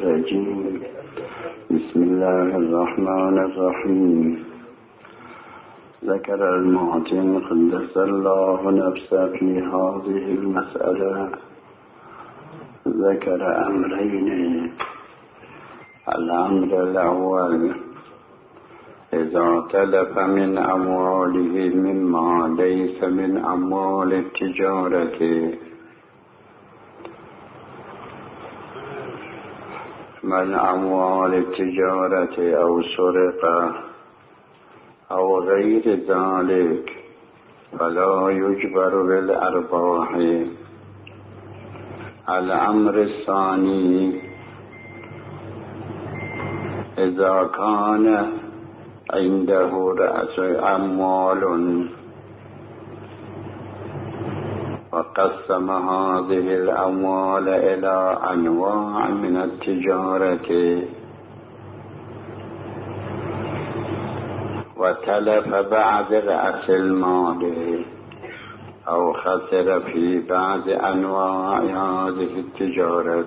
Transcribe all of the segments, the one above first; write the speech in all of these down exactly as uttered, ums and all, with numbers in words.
الرجيم بسم الله الرحمن الرحيم. ذكر المعتم قدس الله نفسه في هذه المسألة ذكر أمرين. الأمر الأول إذا تلف من أمواله مما ليس من أموال التجارة من أموال التجارة أو سرقة أو غير ذلك فلا يجبر بالأرباح. الأمر الثاني إذا كان عنده رأس أموال وقسم هذه الأموال إلى أنواع من التجارة وتلف بعد رأس المال أو خسر في بعض أنواع هذه التجارة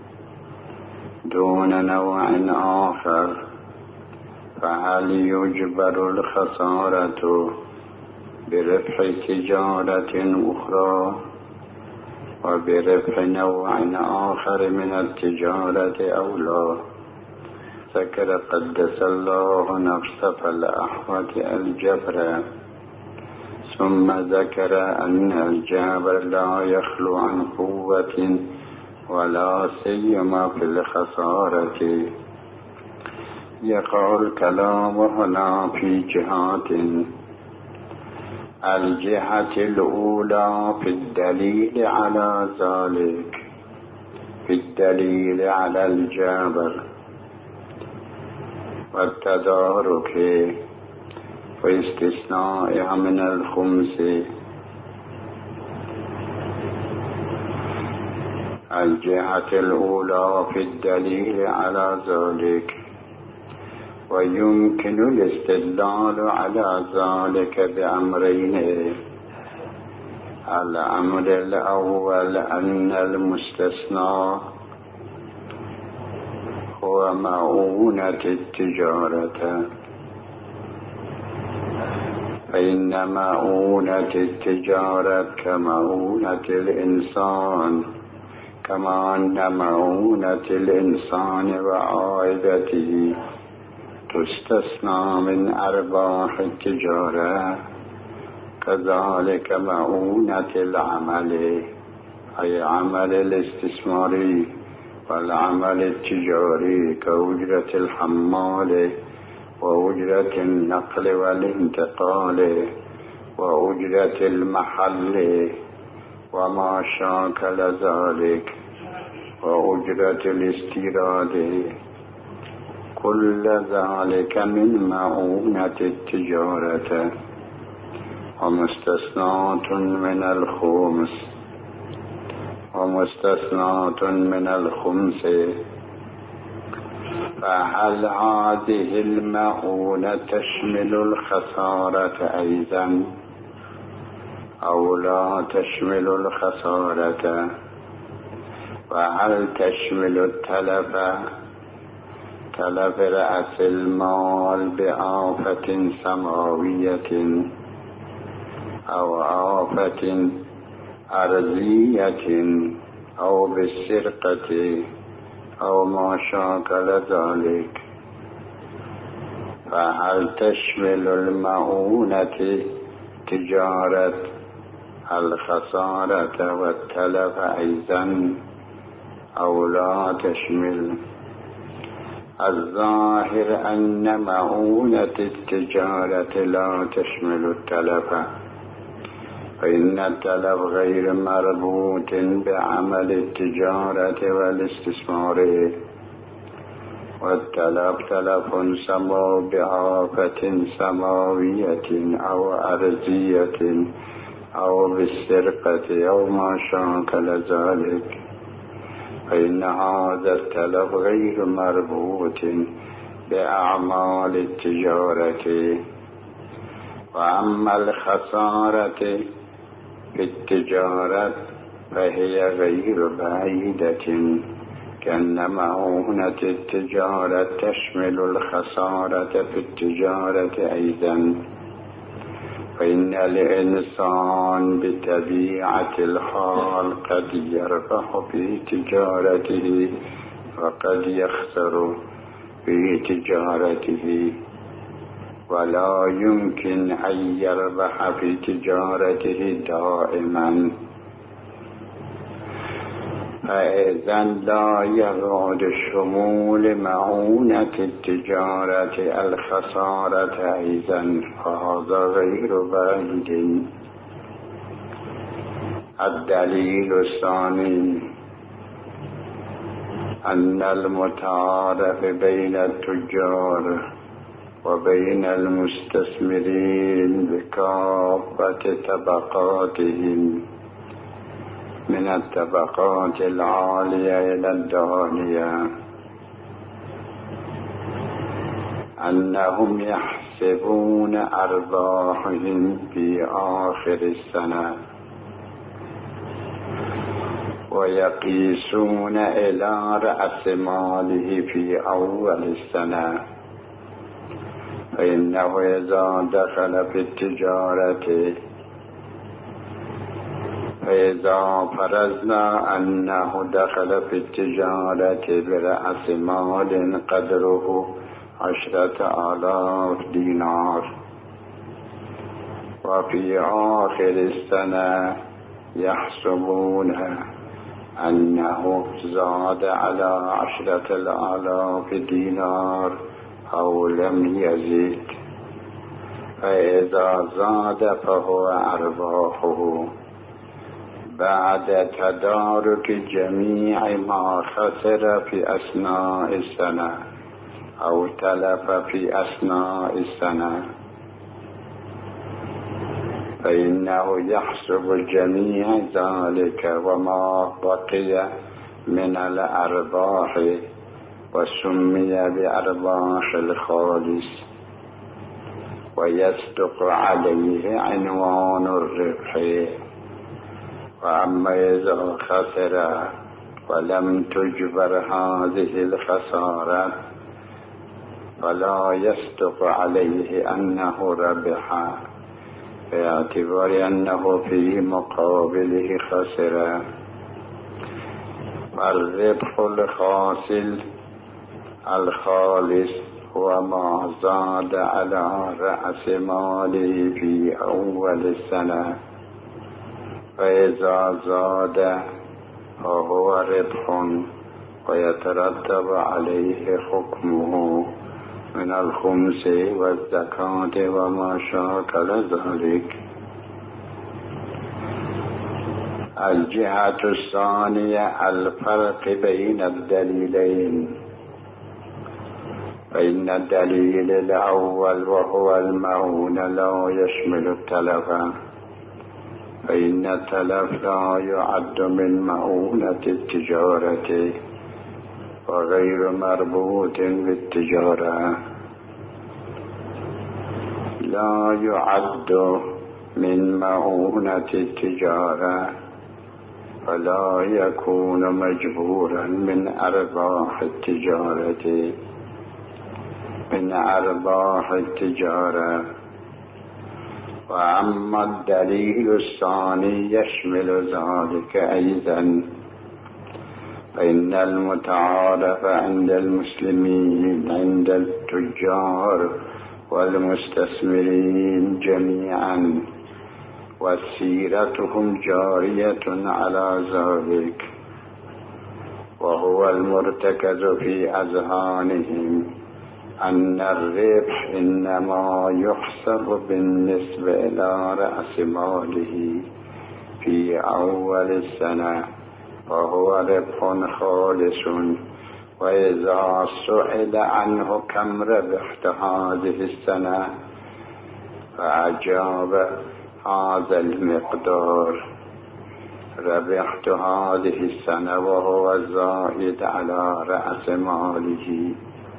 دون نوع آخر فهل يجبر الخسارة بربح تجارة أخرى وبربح نوع آخر من التجارة أو لا؟ ذكر قدس الله نفسه فالأحوة الجبر، ثم ذكر أن الجبر لا يخلو عن قوة ولا سيما في الخسارة. يقع الكلام هنا في جهات. الجهة الأولى في الدليل على ذلك، في الدليل على الجبر والتدارك واستثنائها من الخمس. الجهة الأولى في الدليل على ذلك، ويمكن الاستدلال على ذلك بأمرين. الأمر الأول أن المستثنى هو مؤونة التجارة، فإن مؤونة التجارة كمؤونة الإنسان، كما أن مؤونة الإنسان وعائلته تستثنى من أرباح التجارة، كذلك مؤونة العمل أي عمل الاستثماري والعمل التجاري كأجرة الحمال وأجرة النقل والانتقال وأجرة المحل وما شاكل ذلك وأجرة الاستيراد، كل ذلك من مؤونة التجارة ومستثنات من الخمس ومستثنات من الخمس. فهل هذه المؤونة تشمل الخسارة أيضا أو لا تشمل الخسارة؟ وهل تشمل التلف تلف رأس المال بآفة سماوية أو آفة أرضية أو بالسرقة أو ما شاكل ذلك؟ فهل تشمل المؤونة تجارة الخسارة والتلف أيضا أو لا تشمل؟ الظاهر أن مؤونة التجارة لا تشمل التلف، فإن التلف غير مربوط بعمل التجارة والاستثمار، والتلف تلف سمو بآفة سماوية أو أرضية أو بالسرقة أو ما شاكل ذلك، فإن هذا التلف غير مربوط بأعمال التجارة. وأما الخسارة في التجارة فهي غير بعيدة كأن مؤونة التجارة تشمل الخسارة في التجارة أيضا، فإن الإنسان بطبيعة الحال قد يربح في تجارته وقد يخسر في تجارته، ولا يمكن أن يربح في تجارته دائما، فإذا لا يبعد شمول مؤونة التجارة الخسارة أيضا، فهذا غير بعيد. الدليل الثاني أن المتعارف بين التجار وبين المستثمرين بكافة طبقاتهم من الطبقات العالية إلى الدانية أنهم يحسبون أرباحهم في آخر السنة ويقيسون إلى رأس ماله في أول السنة، فإنه إذا دخل في التجارة فإذا فرضنا أنه دخل في التجارة برأس مال قدره عشرة آلاف دينار، وفي آخر السنة يحسبون أنه زاد على عشرة الآلاف دينار أو لم يزيد، فإذا زاد فهو أرباحه بعد تدارك جميع ما خسر في أثناء السنة أو تلف في أثناء السنة، فإنه يحسب جميع ذلك وما بقي من الأرباح، وسمي بأرباح الخالص، ويصدق عليه عنوان الربح. وأما إذا خسر ولم تجبر هذه الخسارة فلا يصدق عليه أنه ربح، باعتبار أنه في مقابله خسر. فالربح الحاصل الخالص هو ما زاد على رأس ماله في أول السنة، فإذا زاد فهو ربح ويترتب عليه حكمه من الخمس والزكاة وما شاكل ذلك. الجهة الثانية الفرق بين الدليلين، فإن الدليل الأول وهو المعونة لا يشمل التلف، فإن التلف لا يعد من مؤونة التجارة وغير مربوط بالتجارة، لا يعد من مؤونة التجارة فلا يكون مجبورا من أرباح التجارة من أرباح التجارة. وأما الدليل الثاني يشمل ذلك أيضا، فإن المتعارف عند المسلمين عند التجار والمستثمرين جميعا وسيرتهم جارية على ذلك، وهو المرتكز في أذهانهم أن الربح إنما يحسب بالنسبة إلى رأس ماله في أول السنة، وهو ربح خالص. وإذا سئل عنه كم ربحت هذه السنة فأجاب هذا المقدار، ربحت هذه السنة وهو زائد على رأس ماله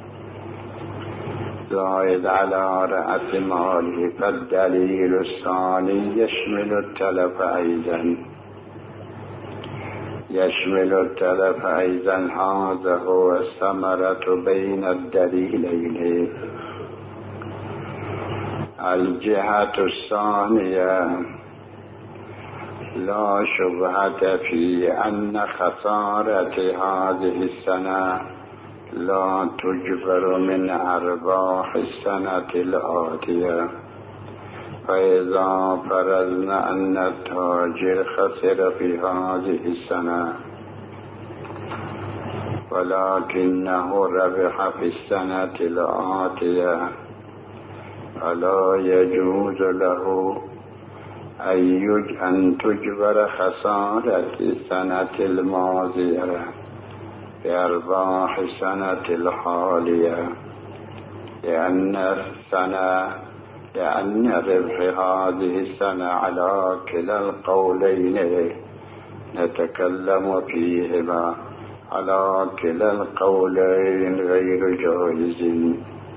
زائد على رأس ماله. فالدليل الثاني يشمل التلف أيضا، يشمل التلف أيضا. هذا هو الثمرة بين الدليلين. الجهة الثانية لا شبهة في أن خسارة هذه السنة لا تجبر من أرباح السنة الآتية. فإذا فرضنا أن التاجر خسر في هذه السنة ولكنه ربح في السنة الآتية، فلا يجوز له أن تجبر خسارة السنة الماضية بأرباح السنة الحالية، لأن السنة لأن ربح هذه السنة على كلا القولين نتكلم فيهما على كلا القولين غير جائز.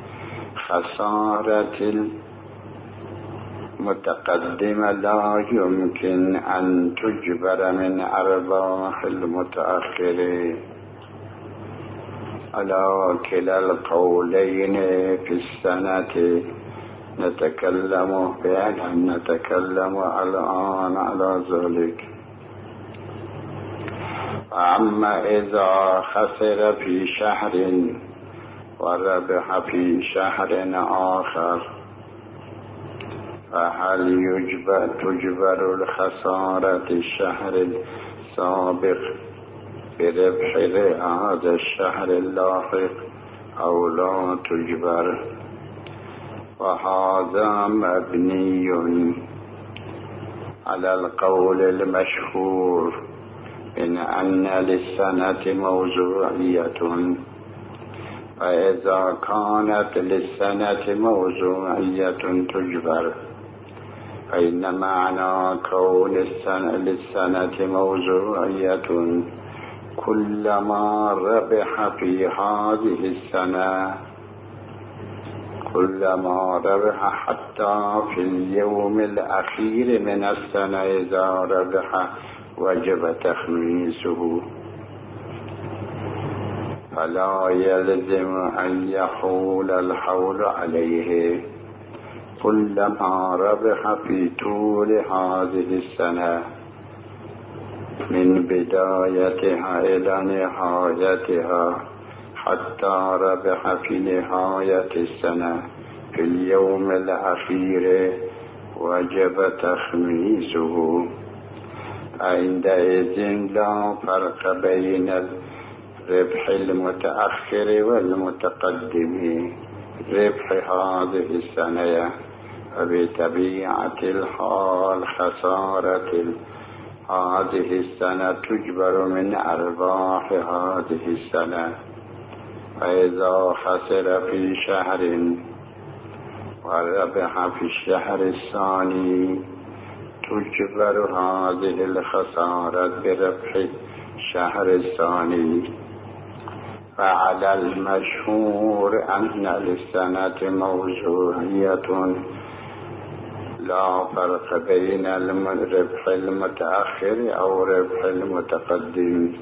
خسارة المتقدمة لا يمكن أن تجبر من أرباح المتأخرين على كلا القولين في السنة نتكلم فعلا نتكلم الآن على ذلك. أما إذا خسر في شهر وربح في شهر آخر فهل يجبر تجبر الخسارة الشهر السابق بربح هذا الشهر اللاحق أو لا تجبر؟ وهذا مبني على القول المشهور إن أن للسنة موضوعية. فإذا كانت للسنة موضوعية تجبر، فإن معنى كون السنة للسنة موضوعية كلما ربح في هذه السنة كلما ربح حتى في اليوم الأخير من السنة إذا ربح وجب تخميسه، فلا يلزم أن يحول الحول عليه كلما ربح في طول هذه السنة من بدايتها إلى نهايتها حتى ربح في نهاية السنة في اليوم الأخير وجب تخميسه. عندئذ لا فرق بين الربح المتأخر والمتقدم. ربح هذه السنة وبطبيعة الحال خسارة هذه السنة تجبر من أرباح هذه السنة. فإذا خسر في شهر وربح في الشهر الثاني تجبر هذه الخسارة بربح الشهر الثاني. فعلى المشهور أن للسنة موضوعية لا فرق بين الربح المتأخر أو ربح المتقدم،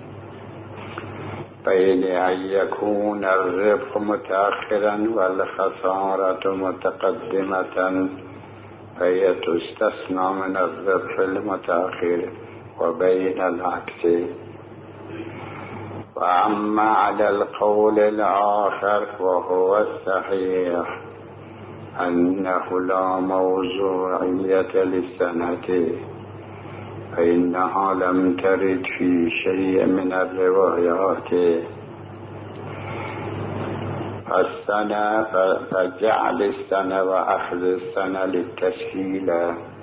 بين أن يكون الربح متأخرا والخسارة متقدمة فهي تستثنى من الربح المتأخر، وبين العكس. وأما على القول الآخر وهو الصحيح أنه لا موضوعية للسنة، فإنها لم ترد في شيء من الروايات. فالسنة فجعل السنة وأخذ السنة للتسهيل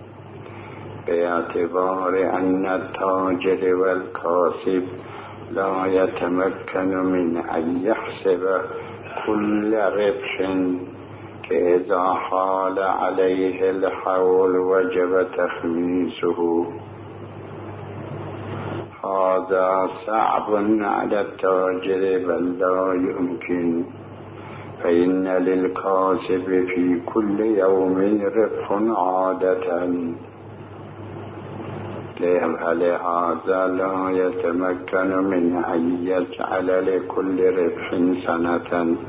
باعتبار أن التاجر والكاسب لا يتمكن من أن يحسب كل ربح، إذا حال عليه الحول وجب تخميسه. هذا صعب على التاجر بل لا يمكن، فإن للكاسب في كل يوم ربح عادة، لهذا لا يتمكن من أن يجعل لكل ربح سنة،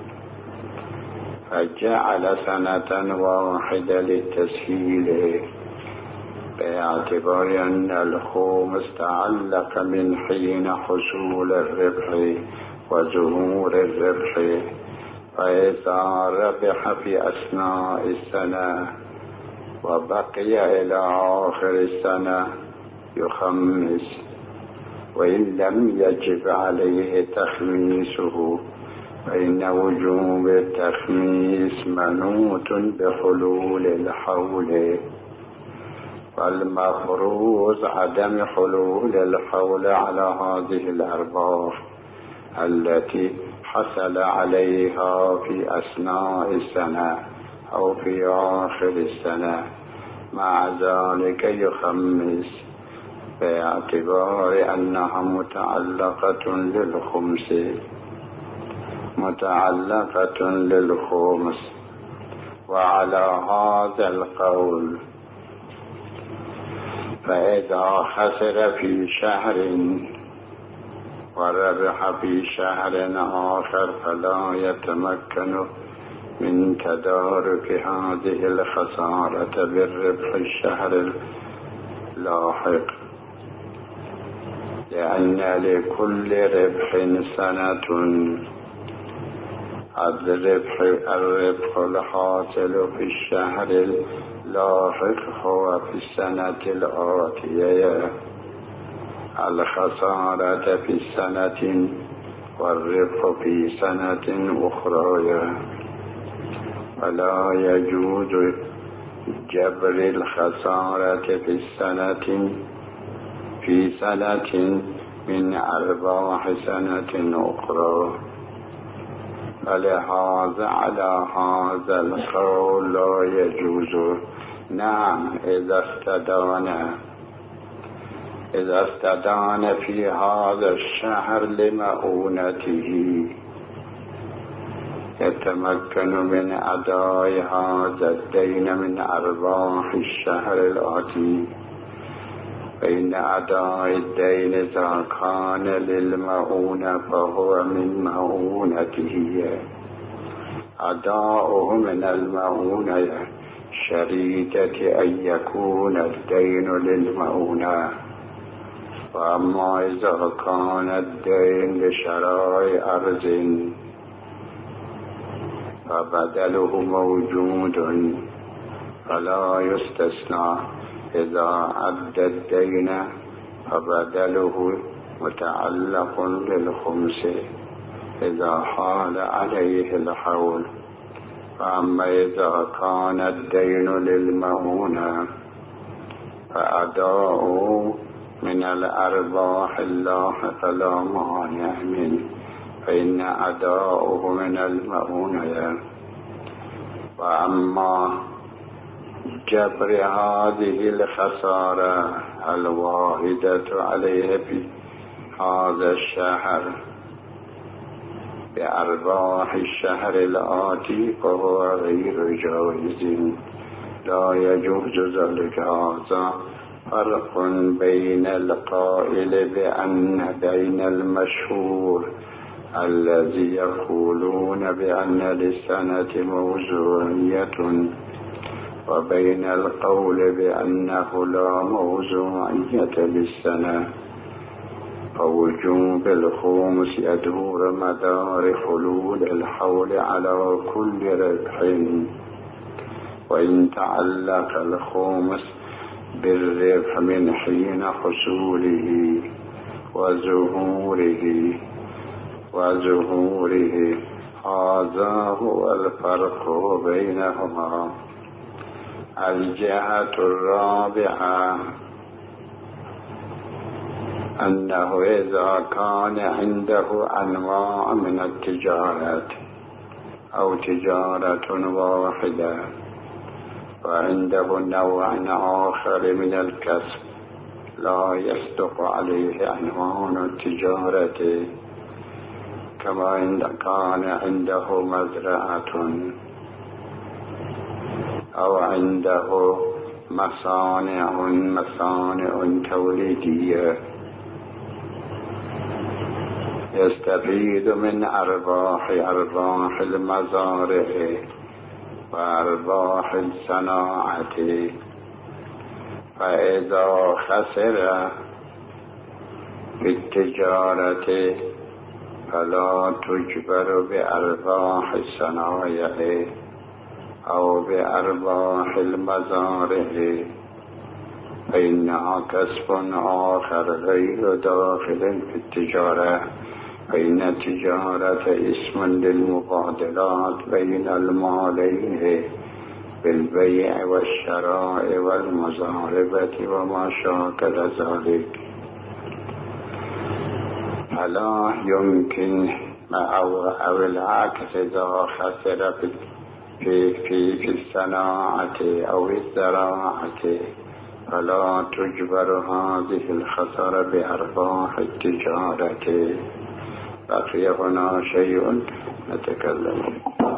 فجعل سنة واحدة للتسهيل، باعتبار أن الخمس تعلق من حين حصول الربح وظهور الربح، فإذا ربح في أثناء السنة وبقي إلى آخر السنة يخمس، وإن لم يجب عليه تخميسه فإن وجوب التخميس منوط بحلول الحول، والمفروض عدم حلول الحول على هذه الأرباح التي حصل عليها في أثناء السنة أو في آخر السنة، مع ذلك يخمس باعتبار أنها متعلقة للخمس متعلقة للخمس. وعلى هذا القول فإذا خسر في شهر وربح في شهر آخر فلا يتمكن من تدارك هذه الخسارة بالربح الشهر اللاحق، لأن لكل ربح سنة. الربح الربح الحاصل في الشهر اللاحق هو في السنة الآتية، الخسارة في سنة والربح في سنة أخرى، فلا يجوز جبر الخسارة في السنة في سنة من أرباح سنة أخرى. فلهذا على هذا القول لا يجوز. نعم، إذا استدان إذا استدان في هذا الشهر لمؤونته يتمكن من أداء هذا الدين من أرباح الشهر الآتي، فإن أداء الدين إذا كان للمؤونة فهو من مؤونته، أداؤه من المؤونة شريطة أن يكون الدين للمؤونة. وأما إذا كان الدين لشراء أرض فبدله موجود فلا يستثنى، إذا أدى الدين فبدله متعلق للخمس إذا حال عليه الحول. فأما إذا كان الدين للمؤونة فأداؤه من الأرباح اللاحقة لا مانع منه، فإن أداؤه من المؤونة. وأما جبر هذه الخسارة الواحدة عليه في هذا الشهر بأرباح الشهر الآتي فهو غير جائز، لا يجوز ذلك. هذا فرق بين القائل بأن بين المشهور الذي يقولون بأن للسنة موضوعية وبين القول بأنه لا موضوعية للسنة. فوجوب الخمس يدور مدار حلول الحول على كل ربح، وإن تعلق الخمس بالربح من حين حصوله وظهوره وظهوره هذا هو الفرق بينهما. الجهة الرابعة أنه إذا كان عنده أنواع من التجارات أو تجارة واحدة وعنده نوع آخر من الكسب لا يصدق عليه عنوان التجارة، كما إن كان عنده مزرعة أو عنده مصانع مصانع تولیدیه يستفيد من أرباح أرباح المزارع وأرباح الصناعة، فإذا خسر بالتجارة فلا تجبر بأرباح الصنايع أو بأرباح المزارع، فإنها كسب آخر غير داخل في التجارة، فإن التجارة اسم للمبادلات بين المالين بالبيع والشراء والمزاربة وما شاكل ذلك، فلا يمكن أو, أو العكس إذا خسر في, في, في الصناعة أو الزراعة فلا تجبر هذه الخسارة بأرباح التجارة. بقي هنا شيء نتكلم